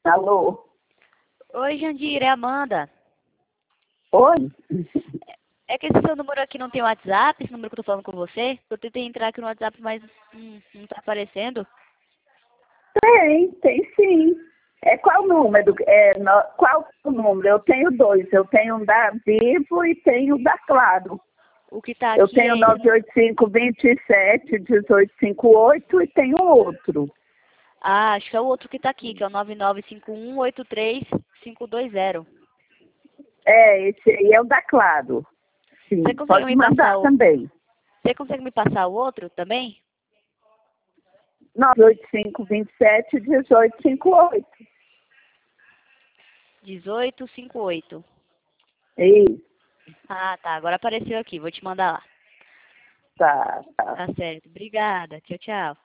Alô? Oi, Jandira, é a Amanda. Oi? É que esse seu número aqui não tem WhatsApp, esse número que eu tô falando com você. Eu tentei entrar aqui no WhatsApp, mas não tá aparecendo. Tem sim. Qual número? Qual o número? Eu tenho dois. Eu tenho um da Vivo e tenho um da Claro. O que tá Eu aqui tenho é esse. 985-27-1858 e tenho outro. Ah, acho que é o outro que tá aqui, que é o 995183-520. Esse aí é o da Claro. Sim, Você consegue pode me passar mandar também. Você consegue me passar o outro também? 985-27-1858. 1858. Isso, Ah, tá. Agora apareceu aqui. Vou te mandar lá. tá, tá. Tá certo. Obrigada. Tchau, tchau.